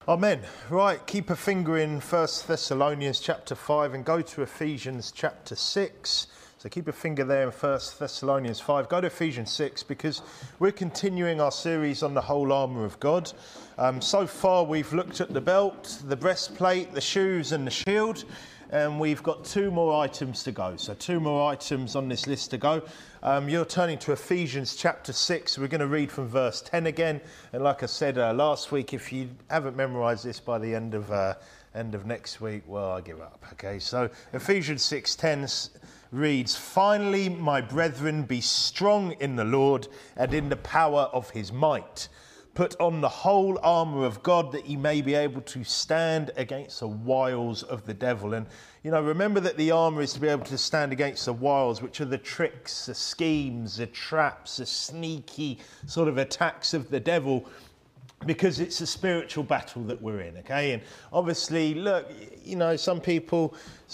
Amen. Right, keep a finger in 1 Thessalonians chapter 5 and go to Ephesians chapter 6. So keep a finger there in 1 Thessalonians 5. Go to Ephesians 6 because we're continuing our series on the whole armour of God. So far we've looked at the belt, the breastplate, the shoes and the shield. And we've got two more items to go. So two more items on this list to go. You're turning to Ephesians chapter 6. We're going to read from verse 10 again. And like I said last week, if you haven't memorised this by the end of next week, well, I give up. Okay, so Ephesians 6:10 reads, "Finally, my brethren, be strong in the Lord and in the power of his might. Put on the whole armour of God that ye may be able to stand against the wiles of the devil." And, you know, remember that the armour is to be able to stand against the wiles, which are the tricks, the schemes, the traps, the sneaky sort of attacks of the devil, because it's a spiritual battle that we're in, okay? And obviously, look, you know, some people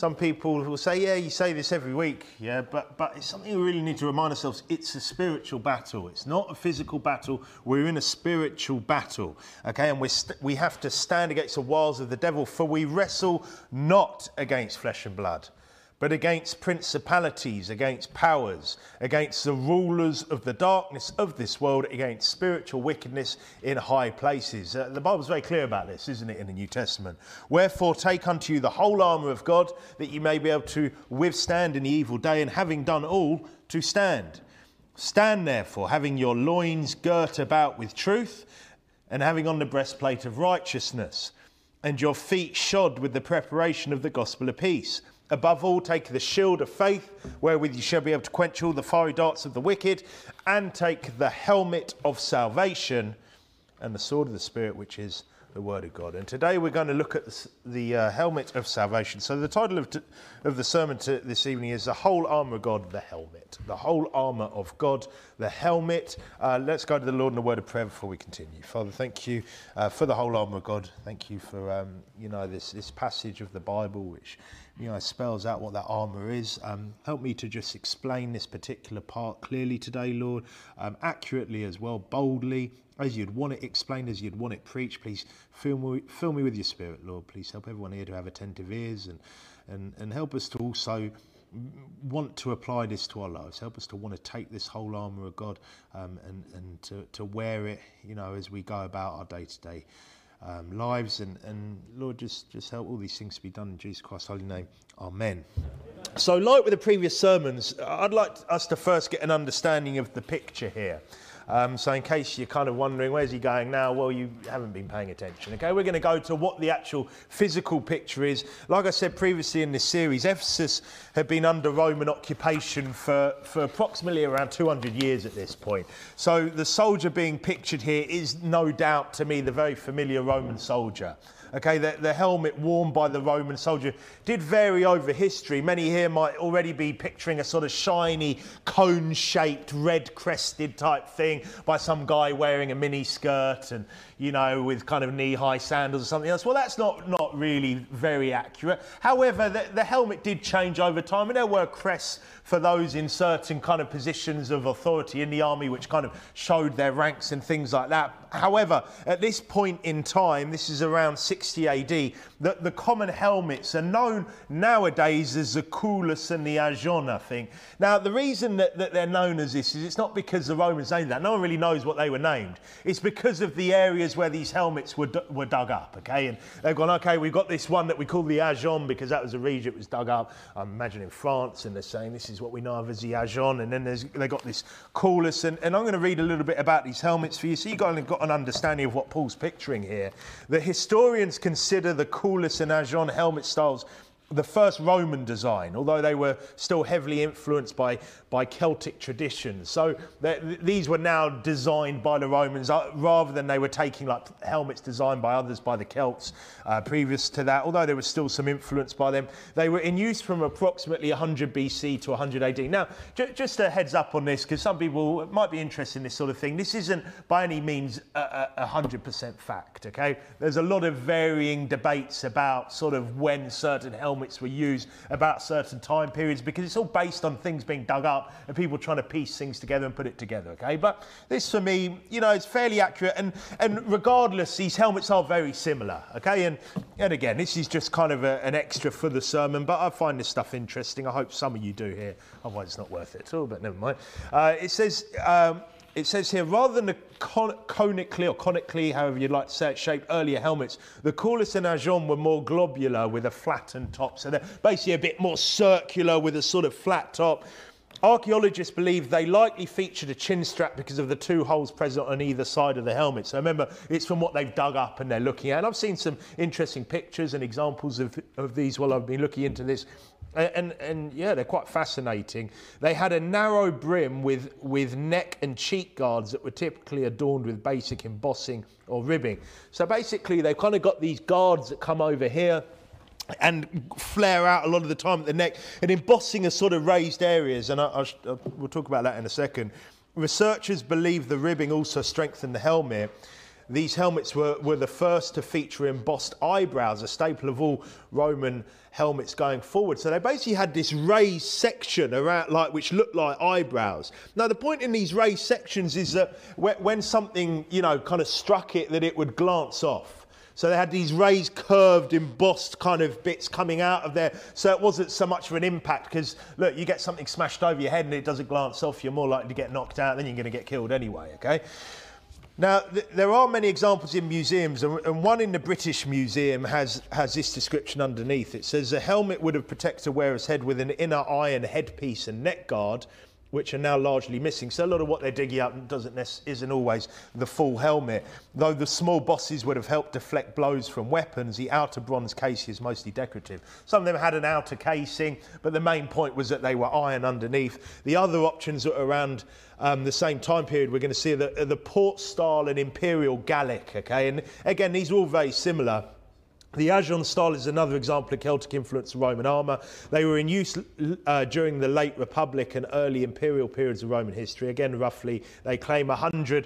will say, yeah, you say this every week, yeah, but it's something we really need to remind ourselves. It's a spiritual battle. It's not a physical battle. We're in a spiritual battle, okay? And we have to stand against the wiles of the devil, for we wrestle not against flesh and blood, but against principalities, against powers, against the rulers of the darkness of this world, against spiritual wickedness in high places. The Bible's very clear about this, isn't it, in the New Testament? "Wherefore take unto you the whole armour of God, that you may be able to withstand in the evil day, and having done all, to stand. Stand therefore, having your loins girt about with truth, and having on the breastplate of righteousness, and your feet shod with the preparation of the gospel of peace. Above all, take the shield of faith, wherewith you shall be able to quench all the fiery darts of the wicked, and take the helmet of salvation and the sword of the Spirit, which is the word of God." And today we're going to look at the helmet of salvation. So the title of the sermon this evening is "The Whole Armour of God, the Helmet." The whole armour of God, the helmet. Let's go to the Lord in a word of prayer before we continue. Father, thank you for the whole armour of God. Thank you for this passage of the Bible which spells out what that armour is. Help me to just explain this particular part clearly today, Lord, accurately as well, boldly, as you'd want it explained, as you'd want it preached. Please fill me with your Spirit, Lord. Please help everyone here to have attentive ears and help us to also want to apply this to our lives. Help us to want to take this whole armour of God and to wear it, as we go about our day-to-day lives. And Lord, just help all these things to be done in Jesus Christ's holy name. Amen. So like with the previous sermons, I'd like us to first get an understanding of the picture here. So in case you're kind of wondering, where's he going now? Well, you haven't been paying attention. Okay, we're going to go to what the actual physical picture is. Like I said previously in this series, Ephesus had been under Roman occupation for approximately around 200 years at this point. So the soldier being pictured here is no doubt to me the very familiar Roman soldier. Okay, the helmet worn by the Roman soldier did vary over history. Many here might already be picturing a sort of shiny, cone-shaped, red-crested type thing by some guy wearing a mini skirt and, with kind of knee-high sandals or something else. Well, that's not really very accurate. However, the helmet did change over time, and there were crests for those in certain kind of positions of authority in the army, which kind of showed their ranks and things like that. However, at this point in time, this is around 60 AD, the common helmets are known nowadays as the Culas and the Ajon, I think. Now, the reason that they're known as this is it's not because the Romans named that. No one really knows what they were named. It's because of the areas where these helmets were dug up, okay? And they've gone, okay, we've got this one that we call the Ajon because that was the region it was dug up. I'm imagining France, and they're saying this is what we know of as the Ajon, and then they got this Culas. And I'm going to read a little bit about these helmets for you, so you've got an understanding of what Paul's picturing here. The historians consider the Culas and Ajon helmet styles the first Roman design, although they were still heavily influenced by Celtic traditions. So these were now designed by the Romans rather than they were taking like helmets designed by others, by the Celts previous to that, although there was still some influence by them. They were in use from approximately 100 BC to 100 AD. Now, just a heads up on this, because some people might be interested in this sort of thing. This isn't by any means 100% fact, okay? There's a lot of varying debates about sort of when certain helmets helmets were used about certain time periods, because it's all based on things being dug up and people trying to piece things together and put it together, okay? But this, for me, is fairly accurate, and regardless, these helmets are very similar, okay? And again, this is just kind of an extra for the sermon, but I find this stuff interesting. I hope some of you do here, otherwise it's not worth it at all, but never mind. It says here, rather than the conically, however you'd like to say it, shaped earlier helmets, the Corliss and Ajon were more globular with a flattened top. So they're basically a bit more circular with a sort of flat top. Archaeologists believe they likely featured a chin strap because of the two holes present on either side of the helmet. So remember, it's from what they've dug up and they're looking at. And I've seen some interesting pictures and examples of these while I've been looking into this. And yeah, they're quite fascinating. They had a narrow brim with neck and cheek guards that were typically adorned with basic embossing or ribbing. So basically, they've kind of got these guards that come over here and flare out a lot of the time at the neck, and embossing are sort of raised areas, and we'll talk about that in a second. Researchers believe the ribbing also strengthened the helmet. These helmets were the first to feature embossed eyebrows, a staple of all Roman helmets going forward. So they basically had this raised section around, which looked like eyebrows. Now, the point in these raised sections is that when something, kind of struck it, that it would glance off. So they had these raised, curved, embossed kind of bits coming out of there. So it wasn't so much of an impact, because, look, you get something smashed over your head and it doesn't glance off, you're more likely to get knocked out, then you're going to get killed anyway, okay? Now, there are many examples in museums, and one in the British Museum has this description underneath. It says, a helmet would have protected a wearer's head with an inner iron headpiece and neck guard, which are now largely missing. So a lot of what they're digging up isn't always the full helmet. Though the small bosses would have helped deflect blows from weapons, the outer bronze casing is mostly decorative. Some of them had an outer casing, but the main point was that they were iron underneath. The other options that are around the same time period, we're going to see the port style and imperial Gallic, okay? And again, these are all very similar. The Ajon style is another example of Celtic influence of Roman armour. They were in use during the late Republic and early imperial periods of Roman history. Again, roughly, they claim 100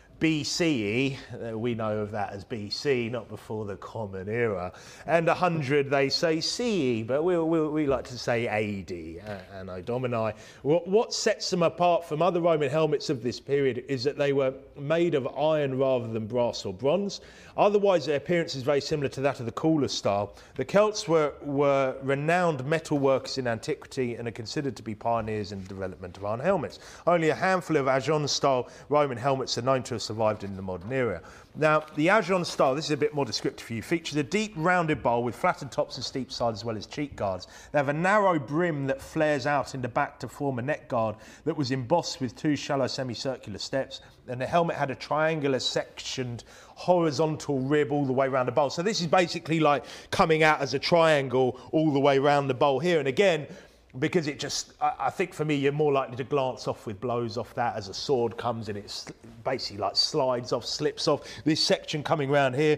BCE, we know of that as BC, not before the Common Era, and 100 they say CE, but we like to say AD, Anno Domini. What sets them apart from other Roman helmets of this period is that they were made of iron rather than brass or bronze. Otherwise, their appearance is very similar to that of the Corliss style. The Celts were renowned metal workers in antiquity and are considered to be pioneers in the development of iron helmets. Only a handful of Ajon-style Roman helmets are known to have survived in the modern era. Now, the Ajon style, this is a bit more descriptive for you, features a deep rounded bowl with flattened tops and steep sides as well as cheek guards. They have a narrow brim that flares out in the back to form a neck guard that was embossed with two shallow semicircular steps, and the helmet had a triangular sectioned horizontal rib all the way around the bowl. So this is basically like coming out as a triangle all the way around the bowl here. And again, because it just, I think for me, you're more likely to glance off with blows off that as a sword comes and it basically like slides off, slips off. This section coming around here,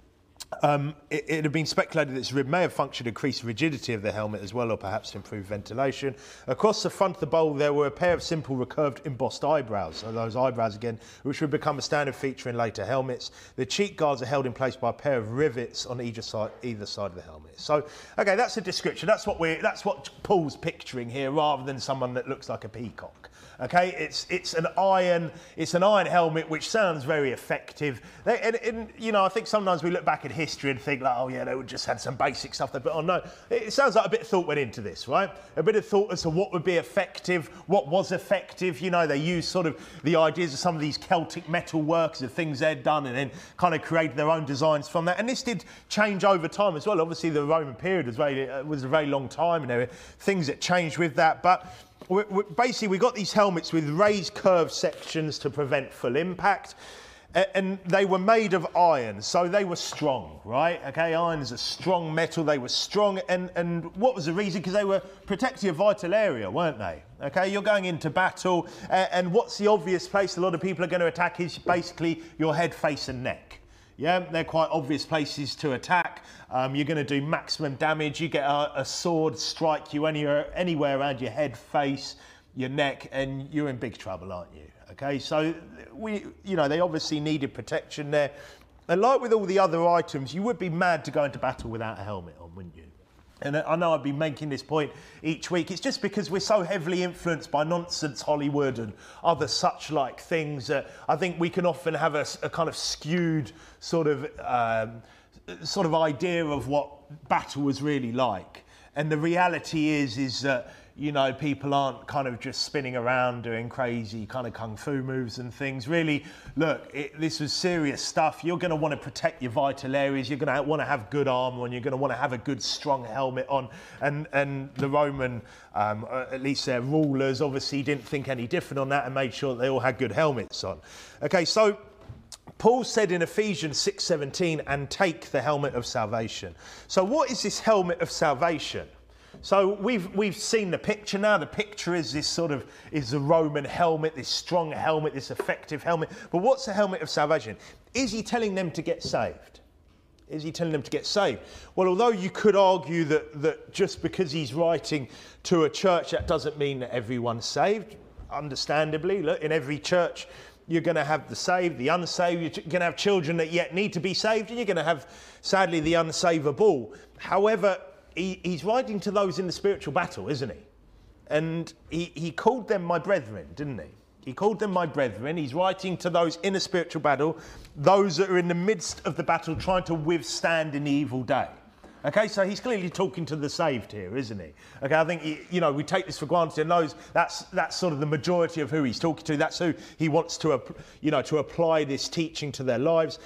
it had been speculated that this rib may have functioned to increase the rigidity of the helmet as well, or perhaps to improve ventilation. Across the front of the bowl, there were a pair of simple recurved embossed eyebrows. So those eyebrows again, which would become a standard feature in later helmets. The cheek guards are held in place by a pair of rivets on either side of the helmet. So, okay, that's a description. That's what Paul's picturing here, rather than someone that looks like a peacock. Okay, it's an iron helmet, which sounds very effective. And I think sometimes we look back at history and think like, oh yeah, they would just had some basic stuff they put on. No, it sounds like a bit of thought went into this, right? A bit of thought as to what would be effective, what was effective. They used sort of the ideas of some of these Celtic metal workers, of things they'd done, and then kind of created their own designs from that. And this did change over time as well. Obviously, the Roman period was a very long time, and there were things that changed with that, but basically, we got these helmets with raised curved sections to prevent full impact, and they were made of iron, so they were strong, right? Okay, iron is a strong metal. They were strong, and what was the reason? Because they were protecting a vital area, weren't they? Okay, you're going into battle, and what's the obvious place a lot of people are going to attack is basically your head, face, and neck. Yeah, they're quite obvious places to attack. You're going to do maximum damage. You get a sword strike you anywhere around your head, face, your neck, and you're in big trouble, aren't you? Okay, so they obviously needed protection there. And like with all the other items, you would be mad to go into battle without a helmet on, wouldn't you? And I know I've been making this point each week. It's just because we're so heavily influenced by nonsense Hollywood and other such like things that I think we can often have a kind of skewed sort of idea of what battle was really like. And the reality is that, you know, people aren't kind of just spinning around doing crazy kind of kung fu moves and things. Really, look, this was serious stuff. You're going to want to protect your vital areas. You're going to want to have good armour on. You're going to want to have a good, strong helmet on. And the Roman, at least their rulers, obviously didn't think any different on that and made sure that they all had good helmets on. Okay, so Paul said in Ephesians 6:17, and take the helmet of salvation. So what is this helmet of salvation? So we've seen the picture now. The picture is this sort of, is the Roman helmet, this strong helmet, this effective helmet. But what's the helmet of salvation? Is he telling them to get saved? Is he telling them to get saved? Well, although you could argue that just because he's writing to a church, that doesn't mean that everyone's saved. Understandably, look, in every church, you're going to have the saved, the unsaved. You're going to have children that yet need to be saved, and you're going to have, sadly, the unsavable. However, he's writing to those in the spiritual battle, isn't he? And he called them my brethren, didn't he? He called them my brethren. He's writing to those in a spiritual battle, those that are in the midst of the battle trying to withstand an evil day. Okay, so he's clearly talking to the saved here, isn't he? Okay, I think, you know, we take this for granted and knows that's sort of the majority of who he's talking to. That's who he wants to, to apply this teaching to their lives.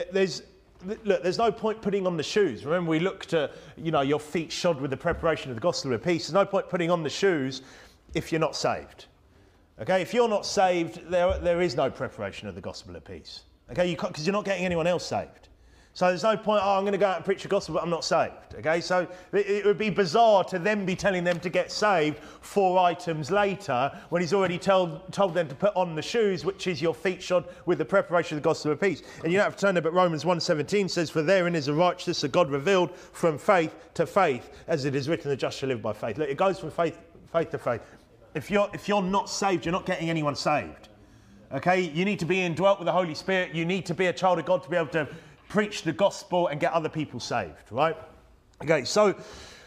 Look, there's no point putting on the shoes. Remember, we looked at, your feet shod with the preparation of the gospel of peace. There's no point putting on the shoes if you're not saved. Okay, if you're not saved, there is no preparation of the gospel of peace. Okay, because you're not getting anyone else saved. So there's no point, I'm going to go out and preach the gospel, but I'm not saved. Okay, so it would be bizarre to then be telling them to get saved 4 items later when he's already told them to put on the shoes, which is your feet shod with the preparation of the gospel of peace. And you don't have to turn there, but Romans 1:17 says, for therein is the righteousness of God revealed from faith to faith, as it is written, the just shall live by faith. Look, it goes from faith to faith. If you're not saved, you're not getting anyone saved. Okay, you need to be indwelt with the Holy Spirit. You need to be a child of God to be able to preach the gospel and get other people saved, right? Okay, so,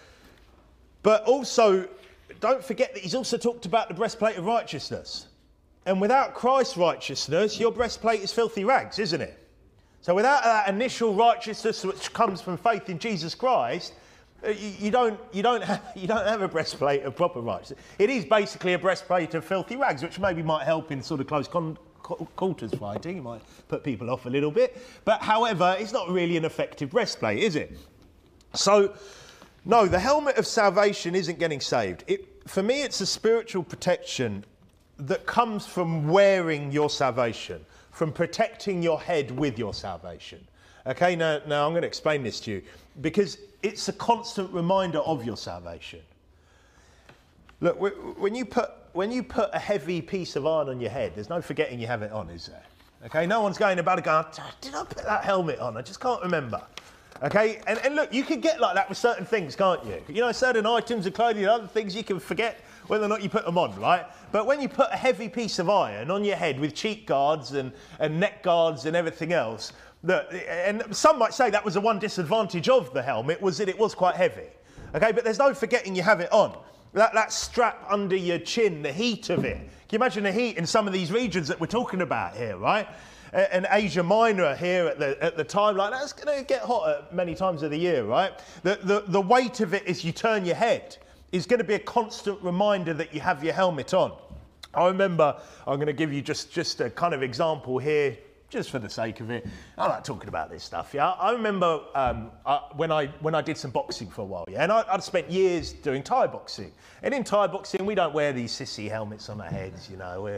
but also, don't forget that he's also talked about the breastplate of righteousness. And without Christ's righteousness, your breastplate is filthy rags, isn't it? So without that initial righteousness which comes from faith in Jesus Christ, you don't have a breastplate of proper righteousness. It is basically a breastplate of filthy rags, which maybe might help in sort of close quarters fighting. It might put people off a little bit. But however, it's not really an effective breastplate, is it? So, no, the helmet of salvation isn't getting saved. For me, it's a spiritual protection that comes from wearing your salvation, from protecting your head with your salvation. Okay, now I'm going to explain this to you, because it's a constant reminder of your salvation. Look, when you put a heavy piece of iron on your head, there's no forgetting you have it on, is there? Okay, no one's going about it going, did I put that helmet on? I just can't remember. Okay, and look, you can get like that with certain things, can't you? Certain items of clothing and other things you can forget whether or not you put them on, right? But when you put a heavy piece of iron on your head with cheek guards and neck guards and everything else, and some might say that was the one disadvantage of the helmet, was that it was quite heavy. Okay, but there's no forgetting you have it on. That strap under your chin, the heat of it. Can you imagine the heat in some of these regions that we're talking about here, right? And Asia Minor here at the time, like that's going to get hotter many times of the year, right? The weight of it as you turn your head is going to be a constant reminder that you have your helmet on. I remember, I'm going to give you just a kind of example here, just for the sake of it. I like talking about this stuff, yeah. I remember when I did some boxing for a while, yeah, and I'd spent years doing Thai boxing. And in Thai boxing, we don't wear these sissy helmets on our heads,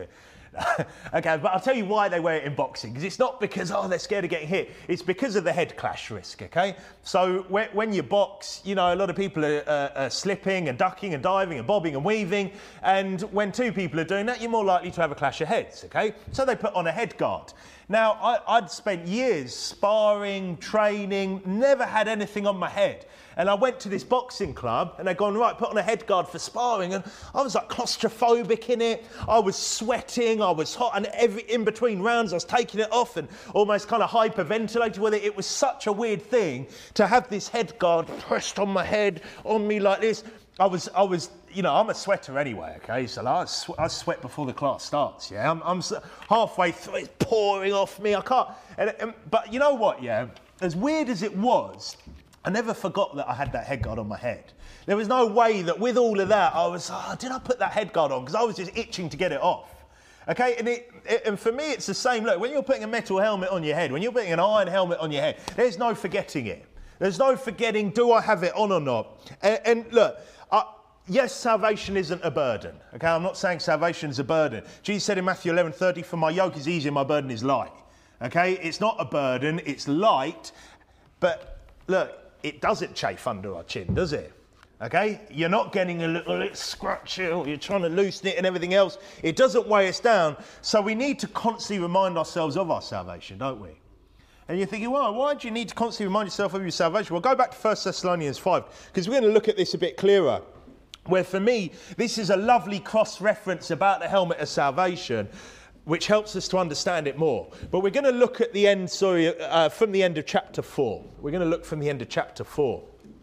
Okay, but I'll tell you why they wear it in boxing. Because it's not because, they're scared of getting hit. It's because of the head clash risk, okay? So when you box, a lot of people are slipping and ducking and diving and bobbing and weaving. And when 2 people are doing that, you're more likely to have a clash of heads, okay? So they put on a head guard. Now, I'd spent years sparring, training, never had anything on my head. And I went to this boxing club and they'd gone, right, put on a head guard for sparring. And I was like claustrophobic in it. I was sweating, I was hot. And in between rounds, I was taking it off and almost kind of hyperventilating with it. It was such a weird thing to have this head guard pressed on my head, on me like this. I was, you know, I'm a sweater anyway, okay? So I sweat before the class starts, yeah? I'm halfway through, it's pouring off me, I can't. But you know what, yeah? As weird as it was, I never forgot that I had that head guard on my head. There was no way that with all of that, I was, did I put that head guard on? Because I was just itching to get it off. Okay, and for me, it's the same. Look, when you're putting a metal helmet on your head, when you're putting an iron helmet on your head, there's no forgetting it. There's no forgetting, do I have it on or not? And look, yes, salvation isn't a burden. Okay, I'm not saying salvation is a burden. Jesus said in Matthew 11:30, for my yoke is easy and my burden is light. Okay, it's not a burden, it's light. But look, it doesn't chafe under our chin, does it? Okay, you're not getting a little scratchy, or you're trying to loosen it and everything else. It doesn't weigh us down. So we need to constantly remind ourselves of our salvation, don't we? And you're thinking, well, why do you need to constantly remind yourself of your salvation? Well, go back to 1 Thessalonians 5, because we're going to look at this a bit clearer. Where for me, this is a lovely cross-reference about the helmet of salvation, which helps us to understand it more. But we're going to look at the end, from the end of chapter 4. We're going to look from the end of chapter 4.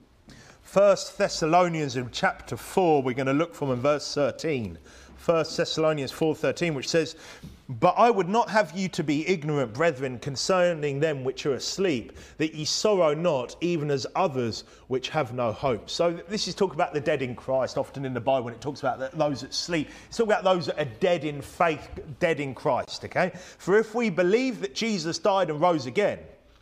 1 Thessalonians in chapter 4, we're going to look from in verse 13. 1 Thessalonians 4:13, which says, but I would not have you to be ignorant, brethren, concerning them which are asleep, that ye sorrow not, even as others which have no hope. So this is talking about the dead in Christ. Often in the Bible, when it talks about those that sleep, it's talking about those that are dead in faith, dead in Christ, okay? For if we believe that Jesus died and rose again,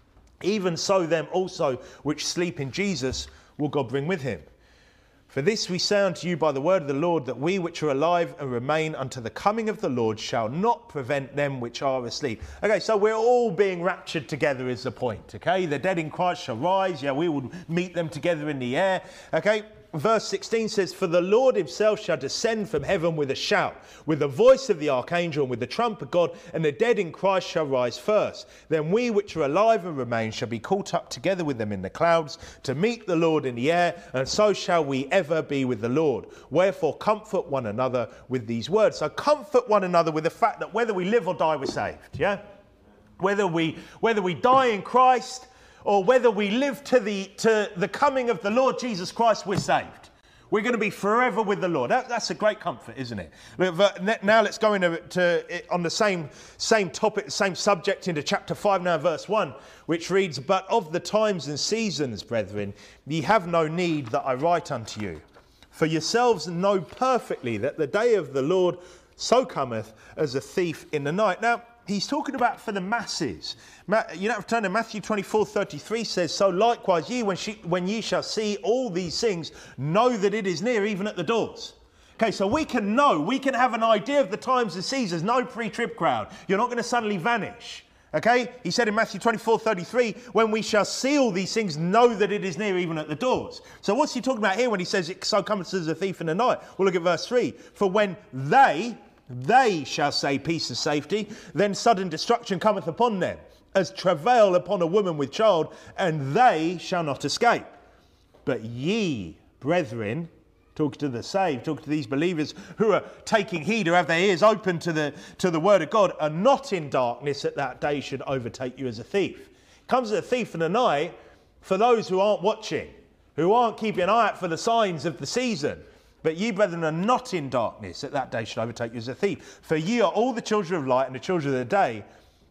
even so them also which sleep in Jesus will God bring with him. For this we say unto you by the word of the Lord, that we which are alive and remain unto the coming of the Lord shall not prevent them which are asleep. Okay, so we're all being raptured together is the point, okay? The dead in Christ shall rise. Yeah, we will meet them together in the air, okay? Verse 16 says, for the Lord himself shall descend from heaven with a shout, with the voice of the archangel, and with the trump of God, and the dead in Christ shall rise first. Then we which are alive and remain shall be caught up together with them in the clouds to meet the Lord in the air, and so shall we ever be with the Lord. Wherefore comfort one another with these words. So comfort one another with the fact that whether we live or die, we're saved, yeah? Whether we die in Christ, or whether we live to the coming of the Lord Jesus Christ, we're saved. We're going to be forever with the Lord. That's a great comfort, isn't it? Now let's go into on the same topic, same subject, into chapter 5 now, verse 1, which reads, but of the times and seasons, brethren, ye have no need that I write unto you. For yourselves know perfectly that the day of the Lord so cometh as a thief in the night. Now, he's talking about for the masses. You don't have to turn to Matthew 24:33 says, so likewise ye, when ye shall see all these things, know that it is near, even at the doors. Okay, so we can know, we can have an idea of the times and seasons, no pre-trib crowd. You're not going to suddenly vanish. Okay, he said in Matthew 24:33, when we shall see all these things, know that it is near, even at the doors. So what's he talking about here when he says, it so cometh as a thief in the night? Well, look at verse 3. For when they shall say peace and safety, then sudden destruction cometh upon them, as travail upon a woman with child, and they shall not escape. But ye, brethren, talking to the saved, talking to these believers who are taking heed, who have their ears open to the word of God, are not in darkness, that that day should overtake you as a thief. It comes as a thief in the night for those who aren't watching, who aren't keeping an eye out for the signs of the season. But ye, brethren, are not in darkness, that that day should overtake you as a thief. For ye are all the children of light and the children of the day.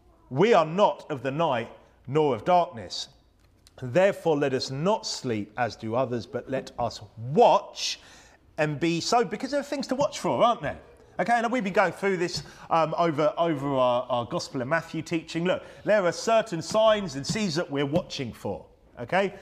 We are not of the night, nor of darkness. Therefore let us not sleep as do others, but let us watch and be so, because there are things to watch for, aren't there? Okay, and we've been going through this over our Gospel of Matthew teaching. Look, there are certain signs and seasons that we're watching for, okay?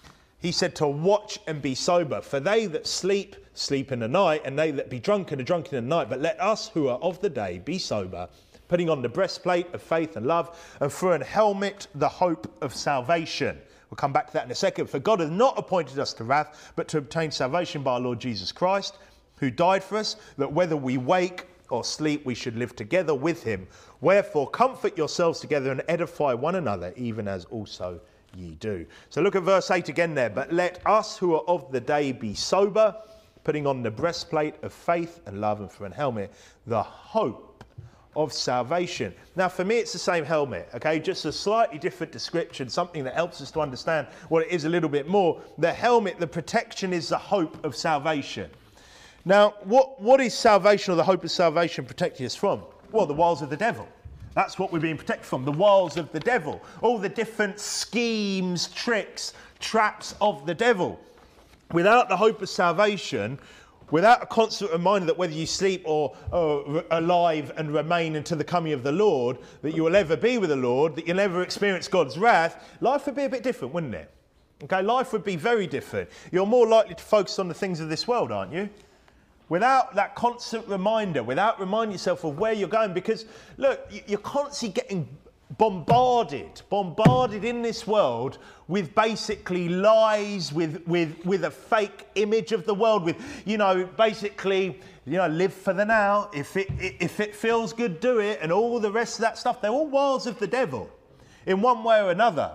He said to watch and be sober. For they that sleep, sleep in the night, and they that be drunken are drunken in the night. But let us who are of the day be sober, putting on the breastplate of faith and love, and for an helmet the hope of salvation. We'll come back to that in a second. For God hath not appointed us to wrath, but to obtain salvation by our Lord Jesus Christ, who died for us, that whether we wake or sleep, we should live together with him. Wherefore, comfort yourselves together and edify one another, even as also ye do. So look at verse 8 again there. But let us who are of the day be sober, putting on the breastplate of faith and love, and for an helmet, the hope of salvation. Now, for me, it's the same helmet, okay? Just a slightly different description, something that helps us to understand what it is a little bit more. The helmet, the protection, is the hope of salvation. Now, what is salvation, or the hope of salvation, protecting us from? Well, the wiles of the devil. That's what we're being protected from, the wiles of the devil. All the different schemes, tricks, traps of the devil. Without the hope of salvation, without a constant reminder that whether you sleep or alive and remain until the coming of the Lord, that you will ever be with the Lord, that you'll ever experience God's wrath, life would be a bit different, wouldn't it? Okay, life would be very different. You're more likely to focus on the things of this world, aren't you? Without that constant reminder, without reminding yourself of where you're going, because look, you're constantly getting bombarded in this world with basically lies, with a fake image of the world, with, basically, live for the now. If it feels good, do it, and all the rest of that stuff. They're all wiles of the devil, in one way or another.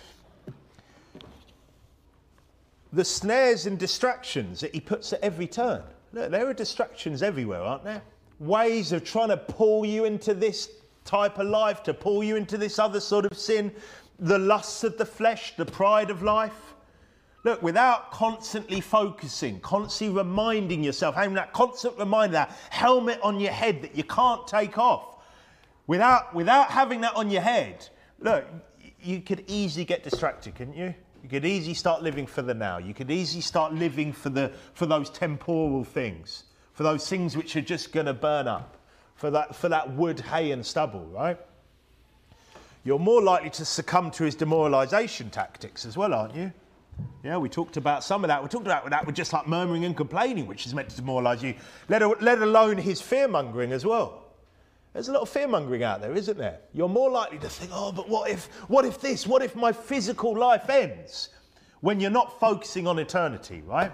The snares and distractions that he puts at every turn. Look, there are distractions everywhere, aren't there? Ways of trying to pull you into this type of life, to pull you into this other sort of sin, the lusts of the flesh, the pride of life. Look, without constantly focusing, constantly reminding yourself, having that constant reminder, that helmet on your head that you can't take off, without having that on your head, look, you could easily get distracted, couldn't you? You could easily start living for the now. You could easily start living for those temporal things, for those things which are just going to burn up, for that wood, hay and stubble, right? You're more likely to succumb to his demoralisation tactics as well, aren't you? Yeah, we talked about some of that. We talked about that with just like murmuring and complaining, which is meant to demoralise you, let alone his fear-mongering as well. There's a lot of fear-mongering out there, isn't there? You're more likely to think, but what if this? What if my physical life ends? When you're not focusing on eternity, right?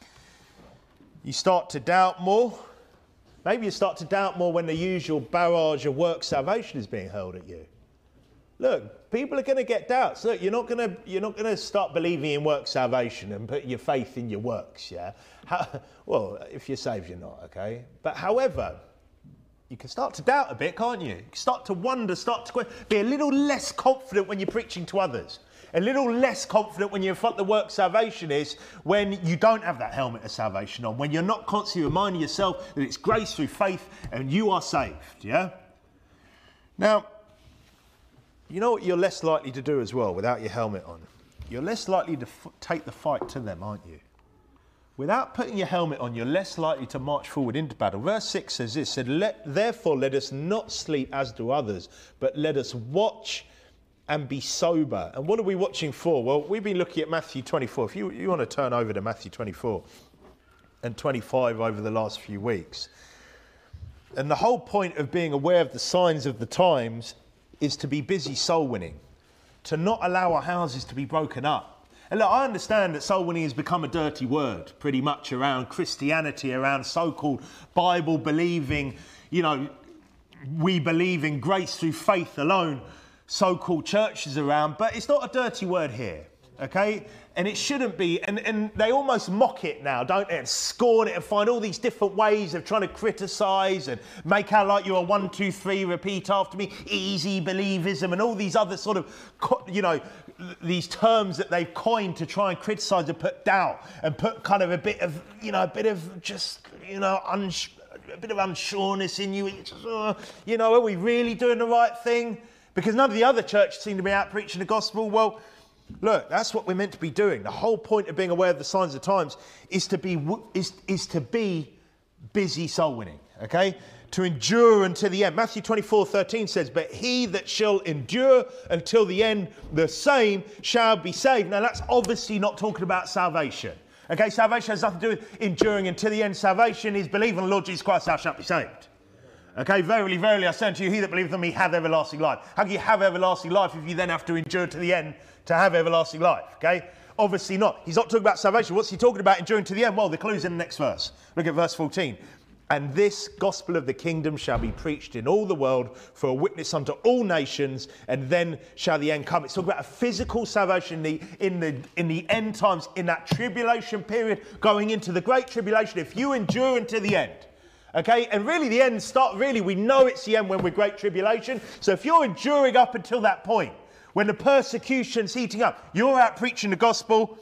You start to doubt more. Maybe you start to doubt more when the usual barrage of work salvation is being hurled at you. Look, people are going to get doubts. Look, you're not going to start believing in work salvation and put your faith in your works, yeah? Well, if you're saved, you're not, okay? But however, you can start to doubt a bit, can't you? You can start to wonder, be a little less confident when you're preaching to others. A little less confident when you're in front of the work salvation is when you don't have that helmet of salvation on, when you're not constantly reminding yourself that it's grace through faith and you are saved, yeah? Now, you know what you're less likely to do as well without your helmet on? You're less likely to take the fight to them, aren't you? Without putting your helmet on, you're less likely to march forward into battle. Verse 6 says this, therefore let us not sleep as do others, but let us watch and be sober. And what are we watching for? Well, we've been looking at Matthew 24. If you want to turn over to Matthew 24 and 25 over the last few weeks. And the whole point of being aware of the signs of the times is to be busy soul winning, to not allow our houses to be broken up. And look, I understand that soul winning has become a dirty word, pretty much around Christianity, around so-called Bible believing, we believe in grace through faith alone, so-called churches around, but it's not a dirty word here, okay? And it shouldn't be, and they almost mock it now, don't they? And scorn it and find all these different ways of trying to criticise and make out like you're a 1, 2, 3, repeat after me, easy believism and all these other sort of, these terms that they've coined to try and criticise and put doubt and put kind of a bit of unsureness in you. Are we really doing the right thing? Because none of the other churches seem to be out preaching the gospel. Well, look, that's what we're meant to be doing. The whole point of being aware of the signs of the times is to be busy soul winning, okay? To endure until the end. Matthew 24:13 says, but he that shall endure until the end, the same shall be saved. Now, that's obviously not talking about salvation. Okay, salvation has nothing to do with enduring until the end. Salvation is believing on the Lord Jesus Christ, thou shalt be saved. Okay, verily, verily, I say unto you, he that believeth on me hath everlasting life. How can you have everlasting life if you then have to endure to the end to have everlasting life? Okay, obviously not. He's not talking about salvation. What's he talking about enduring to the end? Well, the clue's in the next verse. Look at verse 14. And this gospel of the kingdom shall be preached in all the world for a witness unto all nations, and then shall the end come. It's talking about a physical salvation in the end times, in that tribulation period, going into the great tribulation. If you endure until the end, okay, and really the end start. Really, we know it's the end when we're great tribulation. So if you're enduring up until that point, when the persecution's heating up, you're out preaching the gospel,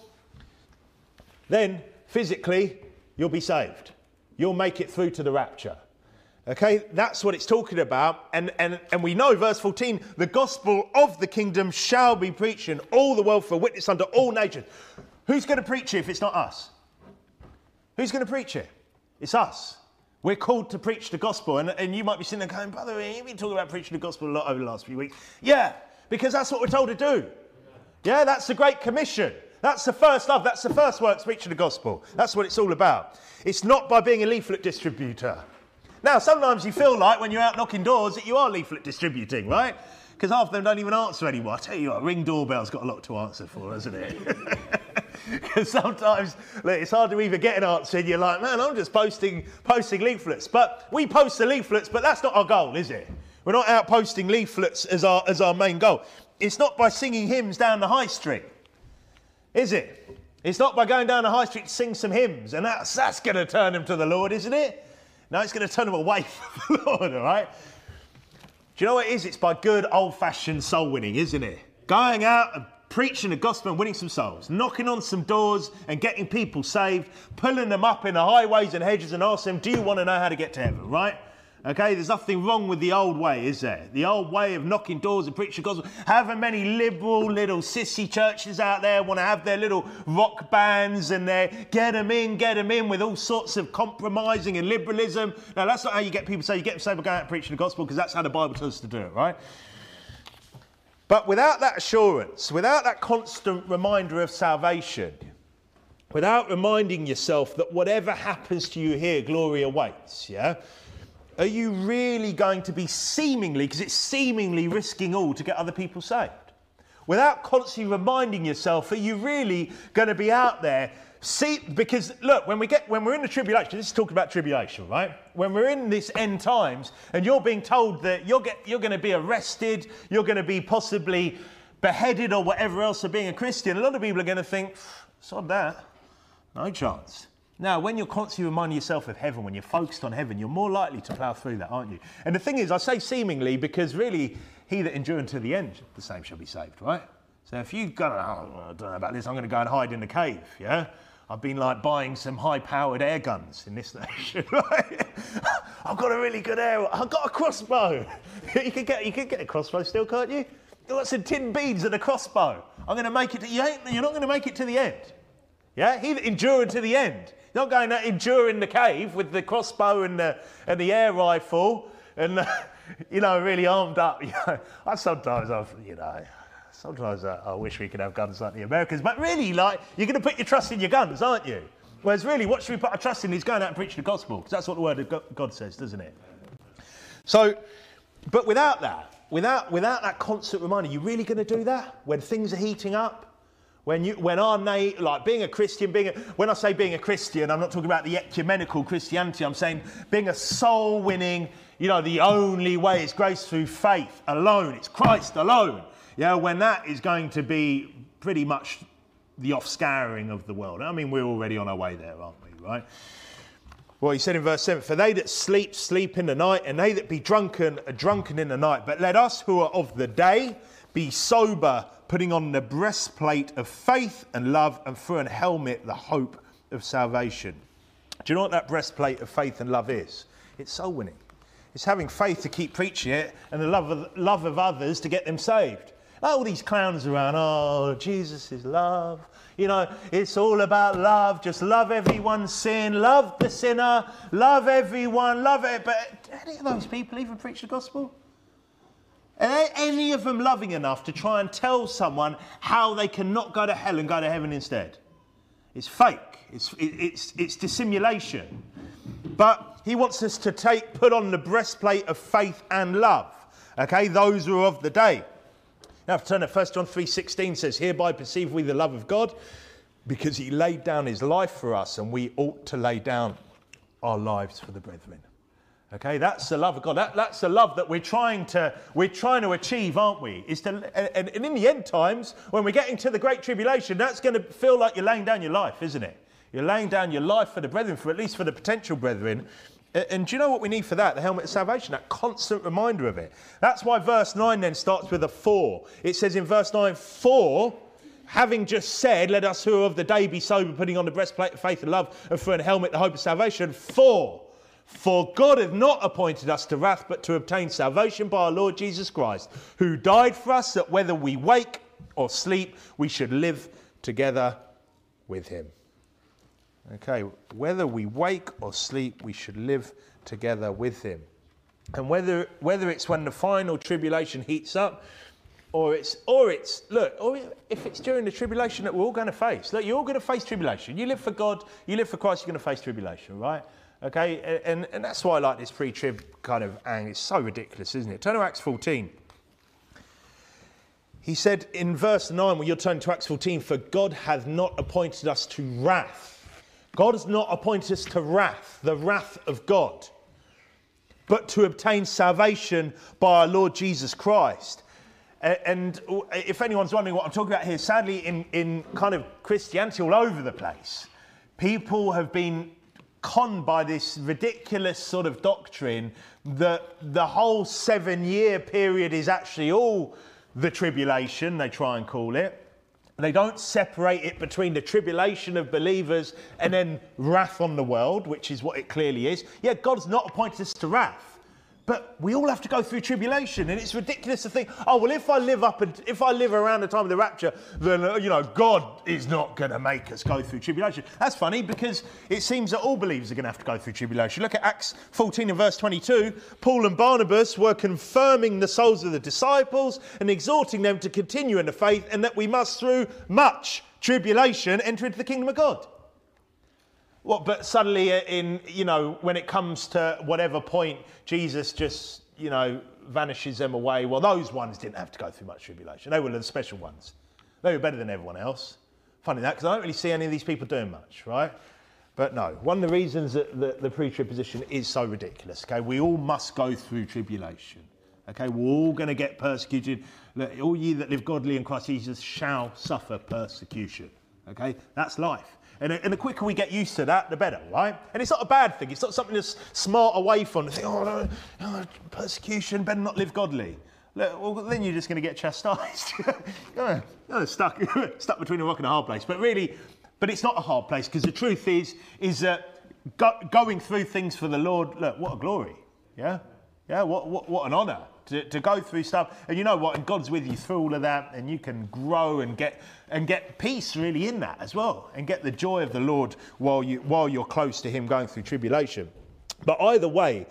then physically you'll be saved. You'll make it through to the rapture. Okay, that's what it's talking about. And we know, verse 14, the gospel of the kingdom shall be preached in all the world for a witness unto all nations. Who's going to preach it if it's not us? Who's going to preach it? It's us. We're called to preach the gospel. And you might be sitting there going, brother, you've been talking about preaching the gospel a lot over the last few weeks. Yeah, because that's what we're told to do. Yeah, that's the Great Commission. That's the first love. That's the first work, preaching the gospel. That's what it's all about. It's not by being a leaflet distributor. Now, sometimes you feel like when you're out knocking doors that you are leaflet distributing, right? Because half of them don't even answer anymore. I tell you what, Ring doorbell's got a lot to answer for, hasn't it? Because sometimes look, it's hard to even get an answer and you're like, man, I'm just posting leaflets. But we post the leaflets, but that's not our goal, is it? We're not out posting leaflets as our main goal. It's not by singing hymns down the high street, is it? It's not by going down the high street to sing some hymns, and that's going to turn them to the Lord, isn't it? No, it's going to turn them away from the Lord, all right? Do you know what it is? It's by good old-fashioned soul winning, isn't it? Going out and preaching the gospel and winning some souls, knocking on some doors and getting people saved, pulling them up in the highways and hedges and asking them, do you want to know how to get to heaven, right? Okay, there's nothing wrong with the old way, is there? The old way of knocking doors and preaching the gospel. However many liberal little sissy churches out there want to have their little rock bands and they get them in with all sorts of compromising and liberalism. Now, that's not how you get people to say you get them saved by going out and preaching the gospel, because that's how the Bible tells us to do it, right? But without that assurance, without that constant reminder of salvation, without reminding yourself that whatever happens to you here, glory awaits, yeah? Are you really going to be seemingly, because it's seemingly risking all to get other people saved? Without constantly reminding yourself, are you really going to be out there? See, because look, when we're in the tribulation, this is talking about tribulation, right? When we're in this end times and you're being told that you're going to be arrested, you're going to be possibly beheaded or whatever else for being a Christian, a lot of people are going to think, sod that, no chance. Now, when you're constantly reminding yourself of heaven, when you're focused on heaven, you're more likely to plough through that, aren't you? And the thing is, I say seemingly because really, he that endure unto the end, the same shall be saved, right? So if you've got, I don't know about this, I'm going to go and hide in the cave, yeah? I've been like buying some high-powered air guns in this nation, right? I've got a really good I've got a crossbow. You can get a crossbow still, can't you? You've got some tin beads and a crossbow. I'm going to make it you're not going to make it to the end. Yeah? He that endure to the end. You're not going to endure in the cave with the crossbow and the air rifle and, really armed up. Sometimes I wish we could have guns like the Americans. But really, you're going to put your trust in your guns, aren't you? Whereas really, what should we put our trust in is going out and preaching the gospel. Because that's what the word of God says, doesn't it? So, but without that constant reminder, you really going to do that when things are heating up? When being a Christian, when I say being a Christian, I'm not talking about the ecumenical Christianity. I'm saying being a soul-winning, the only way is grace through faith alone. It's Christ alone. When that is going to be pretty much the offscouring of the world. I mean, we're already on our way there, aren't we, right? Well, he said in verse 7, for they that sleep, sleep in the night, and they that be drunken are drunken in the night. But let us who are of the day be sober, putting on the breastplate of faith and love, and for an helmet the hope of salvation. Do you know what that breastplate of faith and love is? It's soul winning. It's having faith to keep preaching it and the love of others to get them saved. All these clowns around, oh, Jesus is love. It's all about love. Just love everyone's sin. Love the sinner. Love everyone. Love it. But any of those people even preach the gospel? Are any of them loving enough to try and tell someone how they can not go to hell and go to heaven instead? It's fake. It's dissimulation. But he wants us to put on the breastplate of faith and love. Okay, those who are of the day. Now, if you turn to 1 John 3:16 says, hereby perceive we the love of God, because he laid down his life for us, and we ought to lay down our lives for the brethren. Okay, that's the love of God. That's the love that we're trying to achieve, aren't we? And in the end times, when we're getting to the Great Tribulation, that's going to feel like you're laying down your life, isn't it? You're laying down your life for the brethren, for at least for the potential brethren. And do you know what we need for that? The helmet of salvation, that constant reminder of it. That's why verse 9 then starts with a for. It says in verse 9, for, having just said, let us who are of the day be sober, putting on the breastplate of faith and love, and for an helmet the hope of salvation. For God hath not appointed us to wrath, but to obtain salvation by our Lord Jesus Christ, who died for us, that whether we wake or sleep, we should live together with him. Okay, whether we wake or sleep, we should live together with him. And whether it's when the final tribulation heats up, or if it's during the tribulation that we're all going to face. Look, you're all going to face tribulation. You live for God, you live for Christ, you're going to face tribulation, right? Okay, and that's why I like this pre-trib kind of angle. It's so ridiculous, isn't it? Turn to Acts 14. He said in verse 9, when you're turning to Acts 14, for God hath not appointed us to wrath. God has not appointed us to wrath, the wrath of God, but to obtain salvation by our Lord Jesus Christ. And if anyone's wondering what I'm talking about here, sadly in kind of Christianity all over the place, people have been conned by this ridiculous sort of doctrine that the whole 7-year period is actually all the tribulation, they try and call it. They don't separate it between the tribulation of believers and then wrath on the world, which is what it clearly is. Yeah, God's not appointed us to wrath. But we all have to go through tribulation, and it's ridiculous to think, oh, well, if I live around the time of the rapture, then, God is not going to make us go through tribulation. That's funny, because it seems that all believers are going to have to go through tribulation. Look at Acts 14 and verse 22. Paul and Barnabas were confirming the souls of the disciples and exhorting them to continue in the faith, and that we must, through much tribulation, enter into the kingdom of God. What? But suddenly, when it comes to whatever point, Jesus just, vanishes them away. Well, those ones didn't have to go through much tribulation. They were the special ones. They were better than everyone else. Funny that, because I don't really see any of these people doing much, right? But no, one of the reasons that the pre-trib position is so ridiculous, okay? We all must go through tribulation, okay? We're all going to get persecuted. All ye that live godly in Christ Jesus shall suffer persecution, okay? That's life. And the quicker we get used to that, the better, right? And it's not a bad thing. It's not something to smart away from. Think, no, persecution, better not live godly. Well, then you're just going to get chastised. Stuck between a rock and a hard place. But it's not a hard place, because the truth is that going through things for the Lord, look, what a glory. Yeah? Yeah, what an honour to go through stuff. And you know what? And God's with you through all of that, and you can grow and get peace really in that as well, and get the joy of the Lord while you're close to him going through tribulation. But either way,